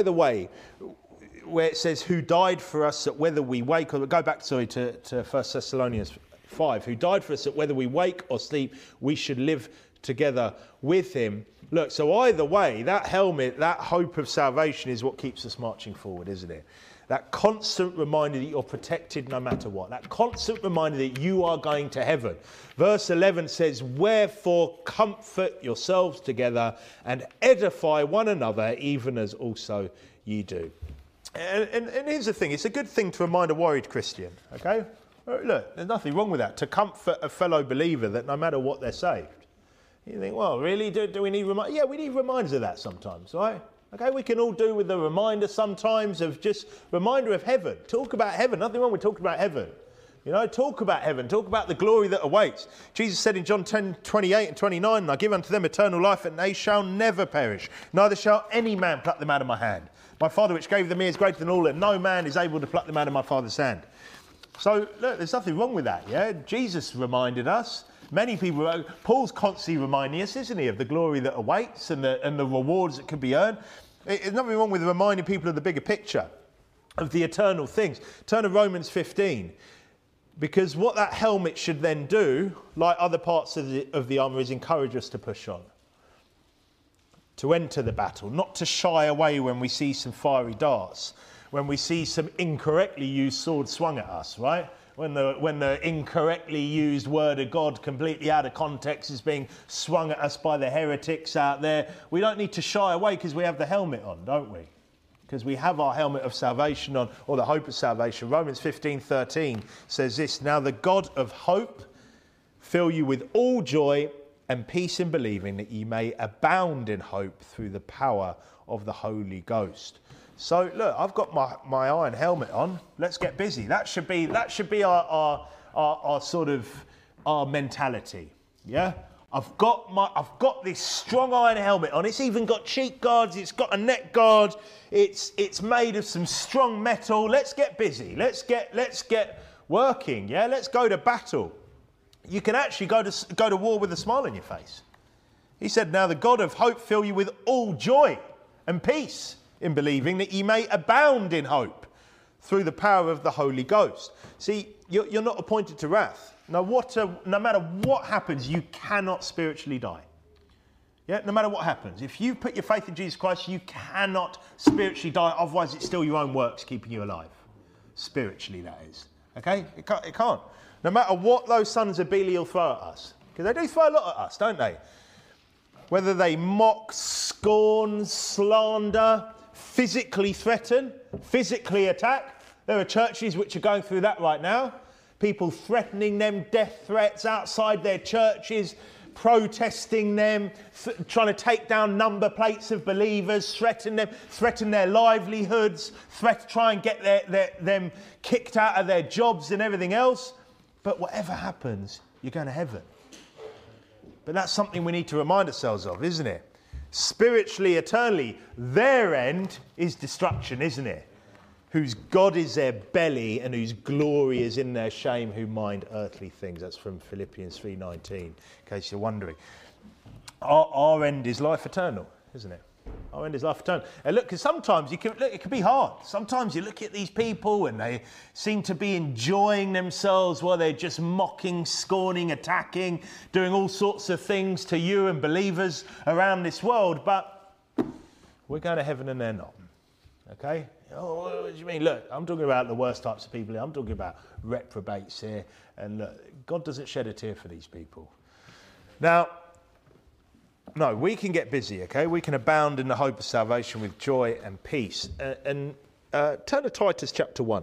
where it says who died for us that whether we wake, or go back to 1 Thessalonians 5, who died for us that whether we wake or sleep, we should live together with him. Look, so either way, that helmet, that hope of salvation is what keeps us marching forward, isn't it? That constant reminder that you're protected no matter what. That constant reminder that you are going to heaven. Verse 11 says, wherefore comfort yourselves together and edify one another, even as also ye do. And here's the thing. It's a good thing to remind a worried Christian, okay? Look, there's nothing wrong with that. To comfort a fellow believer that no matter what, they're saved. You think, well, really? Do we need reminders? Yeah, we need reminders of that sometimes, right? Okay, we can all do with a reminder sometimes of just reminder of heaven. Talk about heaven. Nothing wrong with talking about heaven. Talk about heaven. Talk about the glory that awaits. Jesus said in John 10:28 and 29, and I give unto them eternal life, and they shall never perish. Neither shall any man pluck them out of my hand. My Father which gave them me is greater than all, and no man is able to pluck them out of my Father's hand. So, look, there's nothing wrong with that, yeah? Jesus reminded us. Many people, Paul's constantly reminding us, isn't he, of the glory that awaits and the rewards that can be earned. There's nothing wrong with reminding people of the bigger picture, of the eternal things. Turn to Romans 15, because what that helmet should then do, like other parts of the armour, is encourage us to push on, to enter the battle, not to shy away when we see some fiery darts, when we see some incorrectly used swords swung at us, right? when the incorrectly used word of God, completely out of context, is being swung at us by the heretics out there. We don't need to shy away because we have the helmet on, don't we? Because we have our helmet of salvation on, or the hope of salvation. Romans 15:13 says this, "Now the God of hope fill you with all joy and peace in believing, that ye may abound in hope through the power of the Holy Ghost." So look, I've got my iron helmet on. Let's get busy. That should be our sort of our mentality. Yeah? I've got this strong iron helmet on. It's even got cheek guards, it's got a neck guard, it's made of some strong metal. Let's get busy. Let's get working, yeah? Let's go to battle. You can actually go to war with a smile on your face. He said, "Now the God of hope fill you with all joy and peace in believing, that ye may abound in hope through the power of the Holy Ghost." See, you're not appointed to wrath. No matter what happens, you cannot spiritually die. Yeah, no matter what happens. If you put your faith in Jesus Christ, you cannot spiritually die. Otherwise, it's still your own works keeping you alive. Spiritually, that is. Okay? It can't. No matter what those sons of Belial throw at us. Because they do throw a lot at us, don't they? Whether they mock, scorn, slander, physically threaten, physically attack. There are churches which are going through that right now. People threatening them, death threats outside their churches, protesting them, trying to take down number plates of believers, threaten their livelihoods, try and get them kicked out of their jobs and everything else. But whatever happens, you're going to heaven. But that's something we need to remind ourselves of, isn't it? Spiritually, eternally, their end is destruction, isn't it? Whose God is their belly and whose glory is in their shame, who mind earthly things. That's from Philippians 3:19, in case you're wondering. Our end is life eternal, isn't it? Our end is life eternal. And look, because sometimes it can be hard. Sometimes you look at these people and they seem to be enjoying themselves while they're just mocking, scorning, attacking, doing all sorts of things to you and believers around this world. But we're going to heaven and they're not. Okay? Oh, what do you mean? Look, I'm talking about the worst types of people here. I'm talking about reprobates here. And look, God doesn't shed a tear for these people. Now, no, we can get busy, okay? We can abound in the hope of salvation with joy and peace. And turn to Titus chapter 1.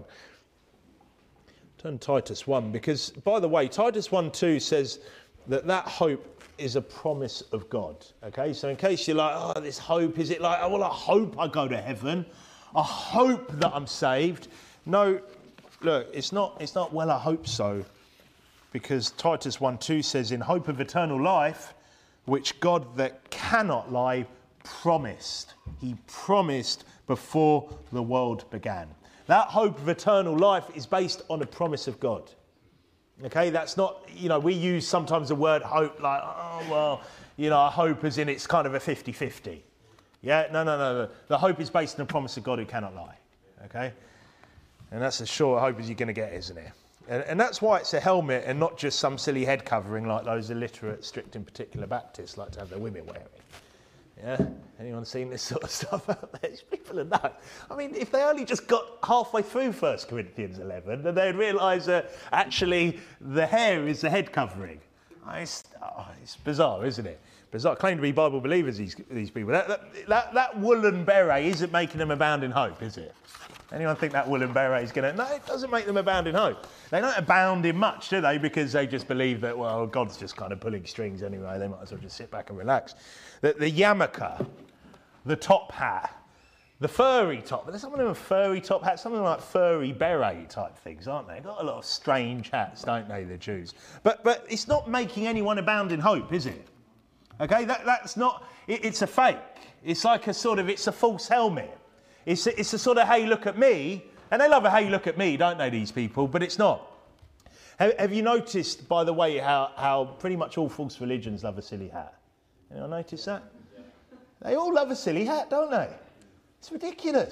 Turn to Titus 1, because, by the way, Titus 1:2 says that hope is a promise of God, okay? So in case you're like, oh, this hope, is it like, oh, well, I hope I go to heaven. I hope that I'm saved. No, look, it's not, well, I hope so. Because Titus 1:2 says, in hope of eternal life, which God that cannot lie promised. He promised before the world began. That hope of eternal life is based on a promise of God. Okay, that's not, we use sometimes the word hope like, oh, well, I hope as in it's kind of a 50-50. Yeah, no. The hope is based on the promise of God who cannot lie. Okay? And that's as sure a hope as you're going to get, isn't it? And that's why it's a helmet and not just some silly head covering like those illiterate, strict in particular Baptists like to have their women wearing. Yeah? Anyone seen this sort of stuff out there? These people are nuts. I mean, if they only just got halfway through 1 Corinthians 11, then they'd realise that actually the hair is the head covering. It's bizarre, isn't it? Bizarre. Claim to be Bible believers, these people. That woolen beret isn't making them abound in hope, is it? Anyone think that woolen beret is going to... No, it doesn't make them abound in hope. They don't abound in much, do they? Because they just believe that, well, God's just kind of pulling strings anyway. They might as well just sit back and relax. The yarmulke, the top hat, the furry top. There's some of them are furry top hats, some of them like furry beret type things, aren't they? They've got a lot of strange hats, don't they, the Jews? But it's not making anyone abound in hope, is it? Okay, that's not... It's a fake. It's like it's a false helmet. It's a sort of, hey, look at me. And they love a hey, look at me, don't they, these people? But it's not. Have you noticed, by the way, how pretty much all false religions love a silly hat? Anyone notice that? They all love a silly hat, don't they? It's ridiculous.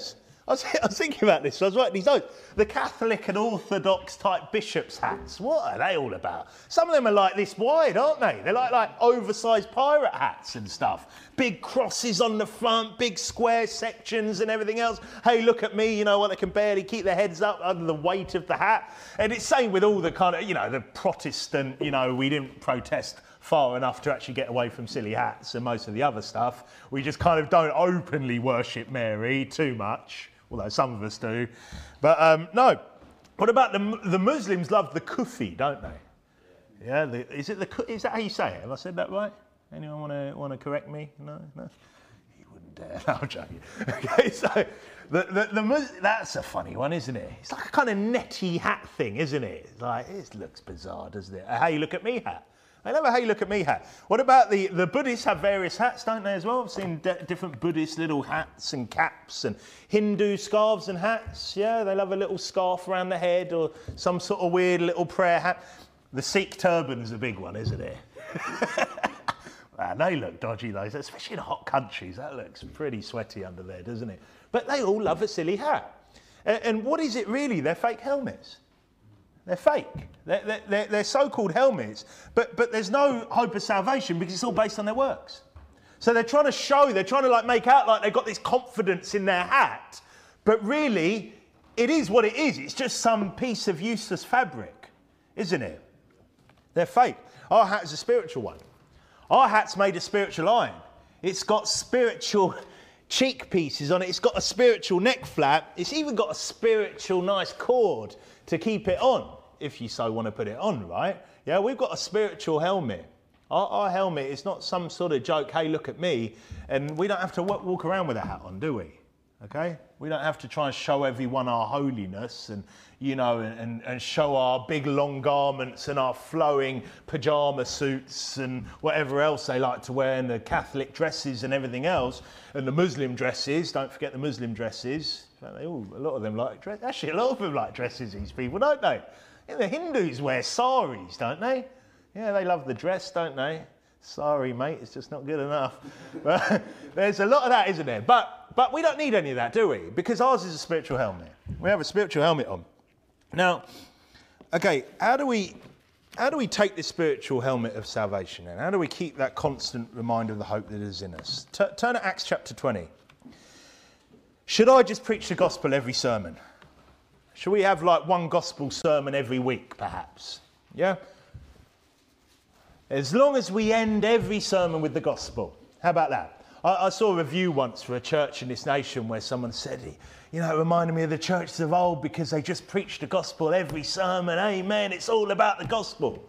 I was thinking about this. I was writing these notes. The Catholic and Orthodox type bishops' hats. What are they all about? Some of them are like this wide, aren't they? They're like oversized pirate hats and stuff. Big crosses on the front, big square sections and everything else. Hey, look at me, you know what? They can barely keep their heads up under the weight of the hat. And it's same with all the kind of, the Protestant, we didn't protest far enough to actually get away from silly hats and most of the other stuff. We just kind of don't openly worship Mary too much. Although some of us do. But no. What about the Muslims love the kufi, don't they? Yeah. Is that how you say it? Have I said that right? Anyone want to correct me? No? You wouldn't dare. No, I'm joking. Okay, so that's a funny one, isn't it? It's like a kind of netty hat thing, isn't it? It's like, it looks bizarre, doesn't it? A How You Look At Me hat. I love a How You Look At Me hat. What about the Buddhists have various hats, don't they, as well? I've seen different Buddhist little hats and caps, and Hindu scarves and hats. Yeah, they love a little scarf around the head or some sort of weird little prayer hat. The Sikh turban's a big one, isn't it? Man, they look dodgy, those, especially in hot countries. That looks pretty sweaty under there, doesn't it? But they all love a silly hat. And what is it really? They're fake helmets. They're fake. They're so-called helmets, but there's no hope of salvation because it's all based on their works. So they're trying to make out like they've got this confidence in their hat, but really, it is what it is. It's just some piece of useless fabric, isn't it? They're fake. Our hat is a spiritual one. Our hat's made of spiritual iron. It's got spiritual cheek pieces on it. It's got a spiritual neck flap. It's even got a spiritual nice cord to keep it on, if you so want to put it on, right? Yeah, we've got a spiritual helmet. Our helmet is not some sort of joke, hey, look at me, and we don't have to walk around with a hat on, do we? Okay? We don't have to try and show everyone our holiness and, and show our big long garments and our flowing pyjama suits and whatever else they like to wear, and the Catholic dresses and everything else, and the Muslim dresses. Don't forget the Muslim dresses. A lot of them like dress. Actually, a lot of them like dresses, these people, don't they? Yeah, the Hindus wear saris, don't they? Yeah, they love the dress, don't they? Sorry, mate, it's just not good enough. But there's a lot of that, isn't there? But we don't need any of that, do we? Because ours is a spiritual helmet. We have a spiritual helmet on. Now, okay, how do we take this spiritual helmet of salvation then? How do we keep that constant reminder of the hope that is in us? Turn to Acts chapter 20. Should I just preach the gospel every sermon? Should we have like one gospel sermon every week, perhaps? Yeah? As long as we end every sermon with the gospel. How about that? I saw a review once for a church in this nation where someone said, it reminded me of the churches of old because they just preached the gospel every sermon. Amen. It's all about the gospel.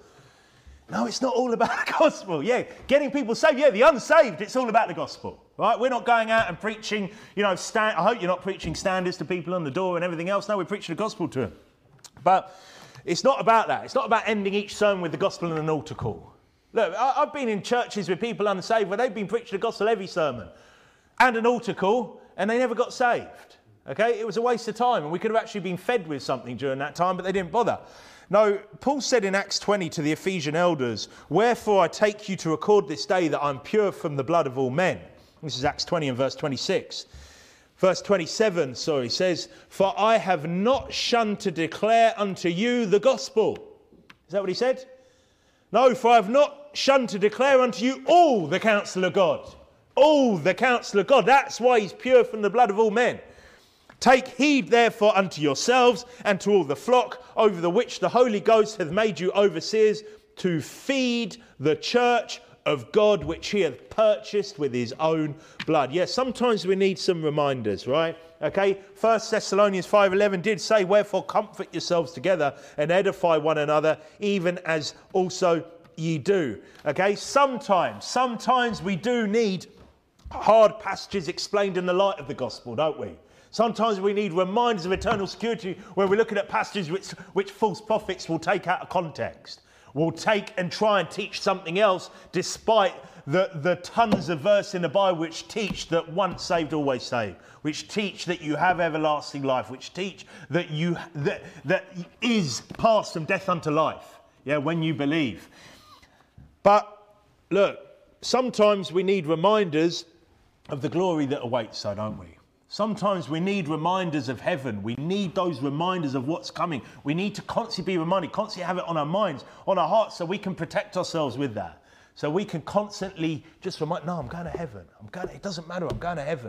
No, it's not all about the gospel. Yeah, getting people saved. Yeah, the unsaved, it's all about the gospel. Right? We're not going out and preaching, I hope you're not preaching standards to people on the door and everything else. No, we're preaching the gospel to them. But it's not about that. It's not about ending each sermon with the gospel and an altar call. Look, I've been in churches with people unsaved where they've been preaching the gospel every sermon and an altar call, and they never got saved. Okay? It was a waste of time, and we could have actually been fed with something during that time, but they didn't bother. No, Paul said in Acts 20 to the Ephesian elders, "Wherefore I take you to record this day that I'm pure from the blood of all men." This is Acts 20 and verse 26. Verse 27, says, "For I have not shunned to declare unto you the gospel." Is that what he said? No, "For I have not shunned to declare unto you all the counsel of God." All the counsel of God. That's why he's pure from the blood of all men. "Take heed therefore unto yourselves and to all the flock over the which the Holy Ghost hath made you overseers, to feed the church of God which he hath purchased with his own blood." Yes, sometimes we need some reminders, right? Okay, 1 Thessalonians 5:11 did say, "Wherefore comfort yourselves together and edify one another, even as also ye do." Okay, sometimes we do need hard passages explained in the light of the gospel, don't we? Sometimes we need reminders of eternal security where we're looking at passages which false prophets will take out of context, will take and try and teach something else, despite the tons of verse in the Bible which teach that once saved, always saved, which teach that you have everlasting life, which teach that that is passed from death unto life, yeah, when you believe. But look, sometimes we need reminders of the glory that awaits, so don't we? Sometimes we need reminders of heaven. We need those reminders of what's coming. We need to constantly be reminded, constantly have it on our minds, on our hearts, so we can protect ourselves with that. So we can constantly just remind, no, I'm going to heaven. It doesn't matter, I'm going to heaven.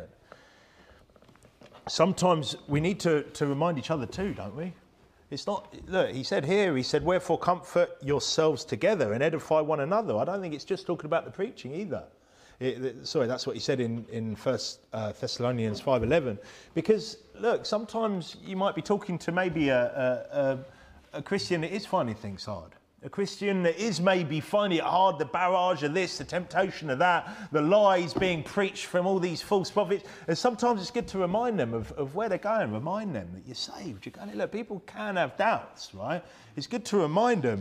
Sometimes we need to remind each other too, don't we? It's not, look, he said, wherefore comfort yourselves together and edify one another. I don't think it's just talking about the preaching either. That's what he said in 1 Thessalonians 5:11. Because, look, sometimes you might be talking to maybe a Christian that is finding things hard. A Christian that is maybe finding it hard, the barrage of this, the temptation of that, the lies being preached from all these false prophets. And sometimes it's good to remind them of where they're going, remind them that you're saved. Look, people can have doubts, right? It's good to remind them.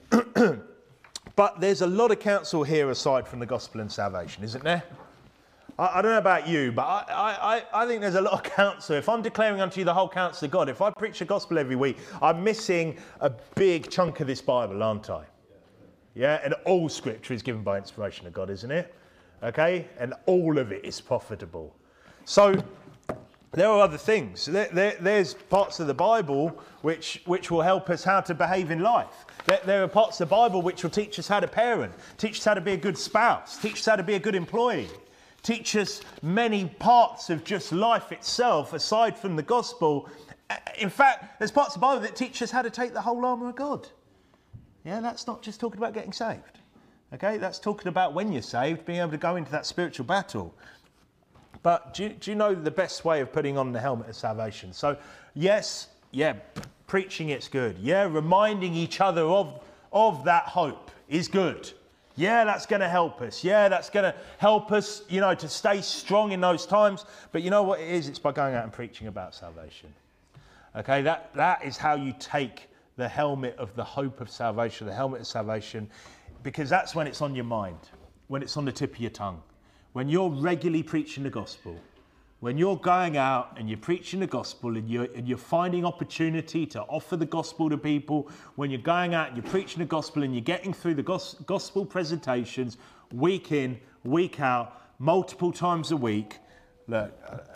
But there's a lot of counsel here aside from the gospel and salvation, isn't there? I don't know about you, but I think there's a lot of counsel. If I'm declaring unto you the whole counsel of God, if I preach the gospel every week, I'm missing a big chunk of this Bible, aren't I? Yeah, and all scripture is given by inspiration of God, isn't it? Okay, and all of it is profitable. So there are other things. There's parts of the Bible which will help us how to behave in life. There are parts of the Bible which will teach us how to parent, teach us how to be a good spouse, teach us how to be a good employee. Teach us many parts of just life itself, aside from the gospel. In fact, there's parts of the Bible that teach us how to take the whole armour of God. Yeah, that's not just talking about getting saved. Okay, that's talking about when you're saved, being able to go into that spiritual battle. But do you know the best way of putting on the helmet of salvation? So, yes, preaching it's good. Yeah, reminding each other of that hope is good. Yeah, that's going to help us. Yeah, that's going to help us, to stay strong in those times. But you know what it is? It's by going out and preaching about salvation. Okay, that is how you take the helmet of the hope of salvation, the helmet of salvation, because that's when it's on your mind, when it's on the tip of your tongue, when you're regularly preaching the gospel, when you're going out and you're preaching the gospel and you're finding opportunity to offer the gospel to people, when you're going out and you're preaching the gospel and you're getting through the gospel presentations week in, week out, multiple times a week, look,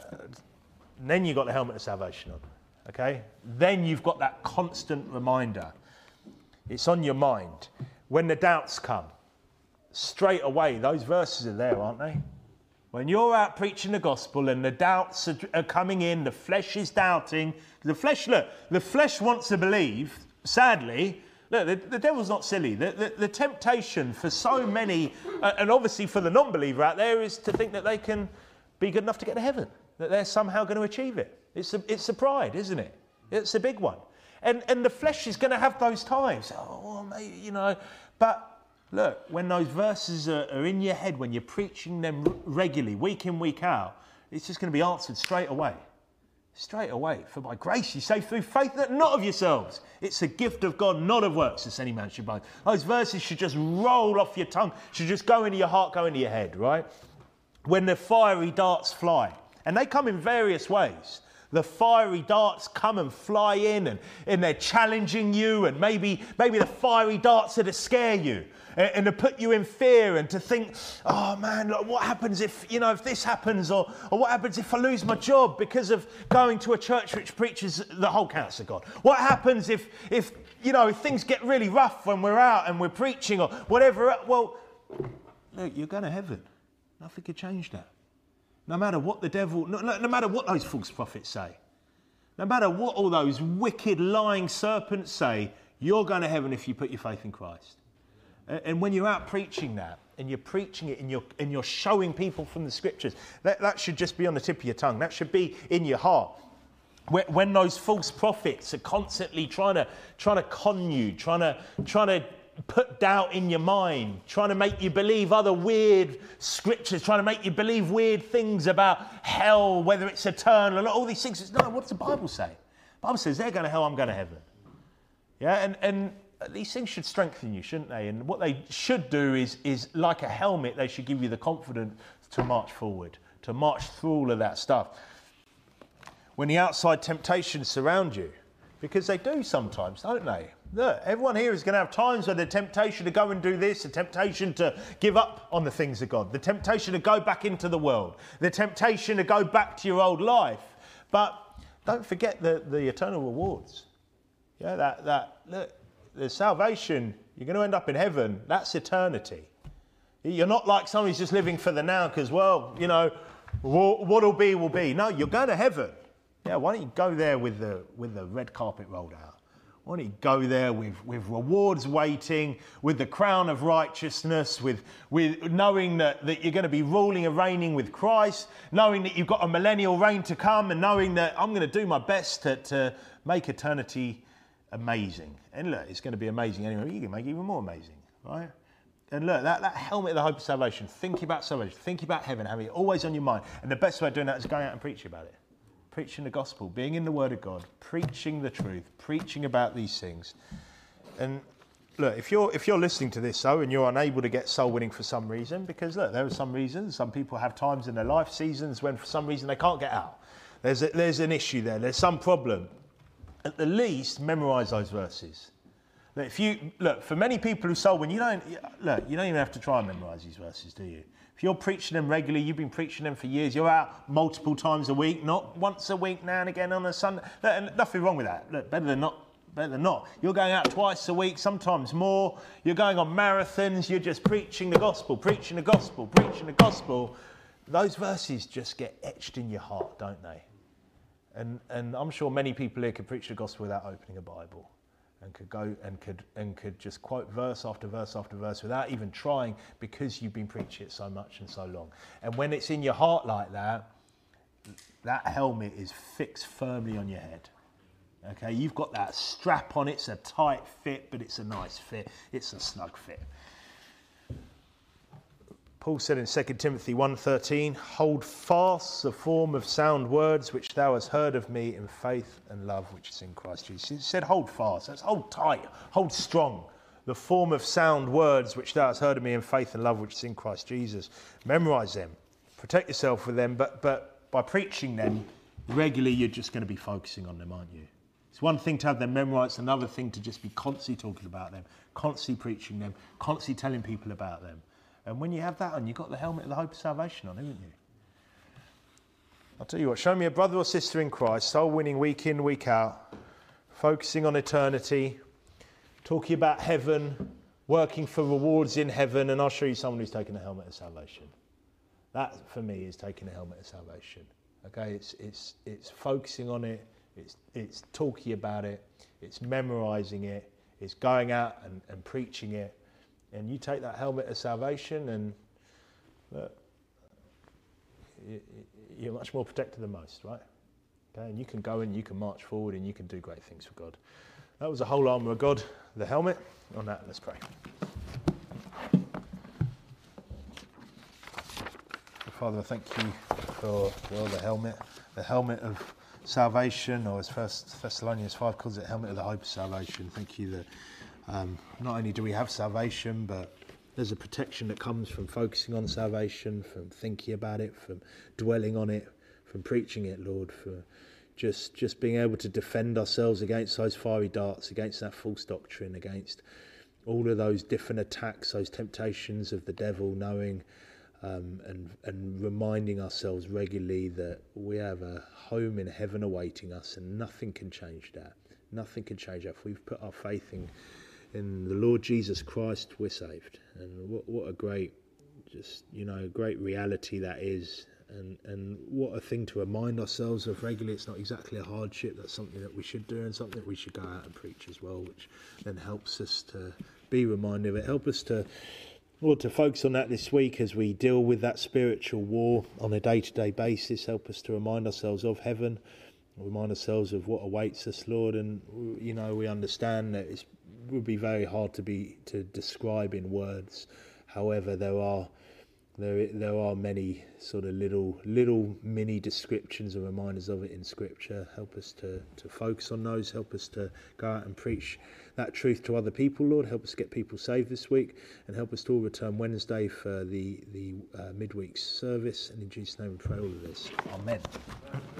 then you've got the helmet of salvation on, okay? Then you've got that constant reminder. It's on your mind. When the doubts come, straight away, those verses are there, aren't they? When you're out preaching the gospel and the doubts are coming in, the flesh is doubting. The flesh wants to believe, sadly. Look, the devil's not silly. The temptation for so many, and obviously for the non-believer out there, is to think that they can be good enough to get to heaven, that they're somehow going to achieve it. It's a pride, isn't it? It's a big one. And the flesh is going to have those times. Oh, well, maybe, but look, when those verses are in your head, when you're preaching them regularly, week in, week out, it's just going to be answered straight away. Straight away. For by grace you saved through faith, that not of yourselves. It's a gift of God, not of works, as any man should boast. Those verses should just roll off your tongue, should just go into your heart, go into your head, right? When the fiery darts fly, and they come in various ways. The fiery darts come and fly in, and they're challenging you, and maybe the fiery darts are to scare you and to put you in fear and to think, oh man, look, what happens if this happens, or what happens if I lose my job because of going to a church which preaches the whole counsel of God? What happens if things get really rough when we're out and we're preaching or whatever? Well, look, you're going to heaven. Nothing could change that. No matter what the devil, no matter what those false prophets say, no matter what all those wicked lying serpents say, you're going to heaven if you put your faith in Christ. And when you're out preaching that, and you're preaching it, and you're showing people from the scriptures, that should just be on the tip of your tongue. That should be in your heart. When those false prophets are constantly trying to con you, trying to put doubt in your mind, trying to make you believe other weird scriptures, trying to make you believe weird things about hell, whether it's eternal, and all these things. No, what does the Bible say? The Bible says they're going to hell, I'm going to heaven. Yeah, and these things should strengthen you, shouldn't they? And what they should do is like a helmet, they should give you the confidence to march forward, to march through all of that stuff. When the outside temptations surround you, because they do sometimes, don't they? Look, everyone here is going to have times where the temptation to go and do this, the temptation to give up on the things of God, the temptation to go back into the world, the temptation to go back to your old life. But don't forget the eternal rewards. Yeah, look, the salvation, you're going to end up in heaven. That's eternity. You're not like somebody who's just living for the now because, well, you know, what'll be will be. No, you're going to heaven. Yeah, why don't you go there with the red carpet rolled out? Why don't you go there with rewards waiting, with the crown of righteousness, with knowing that you're going to be ruling and reigning with Christ, knowing that you've got a millennial reign to come, and knowing that I'm going to do my best to make eternity amazing. And look, it's going to be amazing anyway. You can make it even more amazing, right? And look, that helmet of the hope of salvation, thinking about salvation, thinking about heaven, having it always on your mind. And the best way of doing that is going out and preaching about it. Preaching the gospel, being in the Word of God, preaching the truth, preaching about these things. And look, if you're listening to this, and you're unable to get soul winning for some reason, because look, there are some reasons. Some people have times in their life, seasons, when for some reason they can't get out. There's an issue there. There's some problem. At the least, memorise those verses. Look, for many people who soul win, you don't even have to try and memorise these verses, do you? If you're preaching them regularly, you've been preaching them for years, you're out multiple times a week, not once a week now and again on a Sunday. Look, nothing wrong with that. Look, better than not. You're going out twice a week, sometimes more. You're going on marathons. You're just preaching the gospel, preaching the gospel, preaching the gospel. Those verses just get etched in your heart, don't they? And I'm sure many people here could preach the gospel without opening a Bible. And could go and could just quote verse after verse after verse without even trying, because you've been preaching it so much and so long. And when it's in your heart like that, that helmet is fixed firmly on your head. Okay, you've got that strap on. It's a tight fit, but it's a nice fit. It's a snug fit. Paul said in 2 Timothy 1:13, hold fast the form of sound words which thou hast heard of me in faith and love which is in Christ Jesus. He said hold fast. That's hold tight, hold strong. The form of sound words which thou hast heard of me in faith and love which is in Christ Jesus. Memorise them. Protect yourself with them. But by preaching them regularly, you're just going to be focusing on them, aren't you? It's one thing to have them memorised. It's another thing to just be constantly talking about them, constantly preaching them, constantly telling people about them. And when you have that on, you've got the helmet of the hope of salvation on, haven't you? I'll tell you what, show me a brother or sister in Christ, soul winning week in, week out, focusing on eternity, talking about heaven, working for rewards in heaven, and I'll show you someone who's taken the helmet of salvation. That, for me, is taking the helmet of salvation. Okay, it's focusing on it, it's talking about it, it's memorising it, it's going out and preaching it. And you take that helmet of salvation and look, you're much more protected than most, right? Okay, and you can go and you can march forward and you can do great things for God. That was the whole armour of God, the helmet. On that, let's pray. Father, I thank you for the helmet of salvation, or as 1 Thessalonians 5 calls it, helmet of the hope of salvation. Thank you that not only do we have salvation, but there's a protection that comes from focusing on salvation, from thinking about it, from dwelling on it, from preaching it, Lord, for just being able to defend ourselves against those fiery darts, against that false doctrine, against all of those different attacks, those temptations of the devil, knowing and reminding ourselves regularly that we have a home in heaven awaiting us, and nothing can change that. Nothing can change that. If we've put our faith in the Lord Jesus Christ, we're saved. And what a great, great reality that is. And what a thing to remind ourselves of regularly. It's not exactly a hardship. That's something that we should do, and something that we should go out and preach as well, which then helps us to be reminded of it. Help us to focus on that this week as we deal with that spiritual war on a day-to-day basis. Help us to remind ourselves of heaven, remind ourselves of what awaits us, Lord. And we understand that it would be very hard to describe in words. However, there are many sort of little mini descriptions and reminders of it in Scripture. Help us to focus on those. Help us to go out and preach that truth to other people, Lord. Help us get people saved this week, and help us to all return Wednesday for the midweek service. And in Jesus' name we pray all of this. Amen.